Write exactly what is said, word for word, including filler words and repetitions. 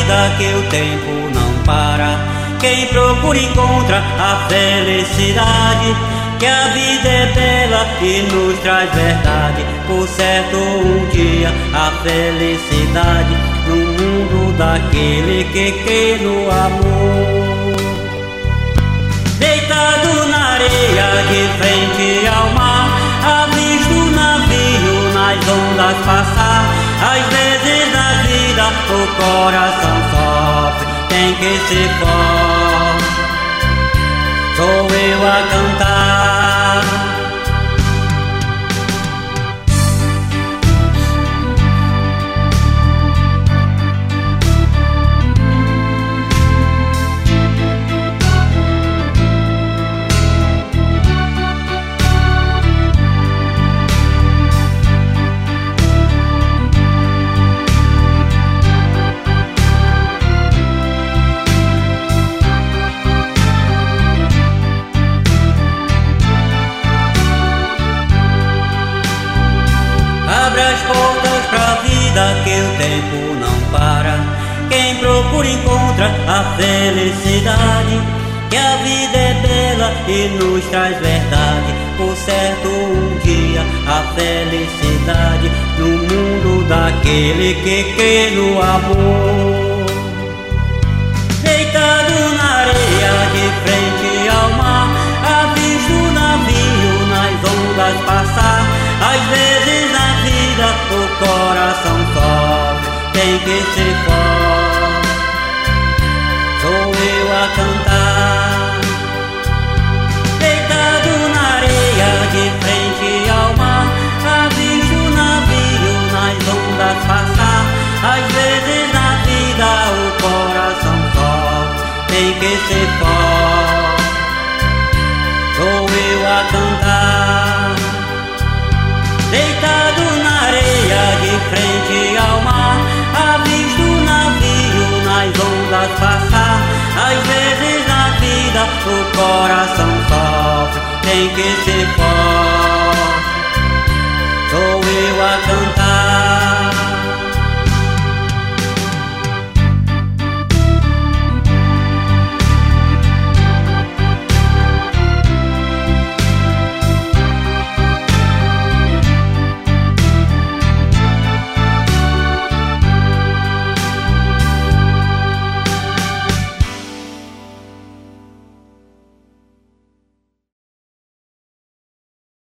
vida que o tempo não para. Quem procura encontra a felicidade, que a vida é bela e nos traz verdade. Por certo um dia a felicidade no mundo daquele que crê no amor. Deitado na areia de frente ao mar, avisto o navio nas ondas passar. Às vezes na vida o coração sofre, tem que ser forte. Sou eu a cantar. Abre as portas pra vida que o tempo não para. Quem procura encontra a felicidade, que a vida é bela e nos traz verdade. Por certo um dia a felicidade no mundo daquele que crê no amor. Deitado na areia de frente ao mar, avisto o navio nas ondas passar. Às vezes na vida o coração sofre, tem que ser forte. Sou eu a cantar. Deitado na areia de frente ao mar, avisto o navio nas ondas passar. Às vezes na vida o coração sofre, tem que ser forte.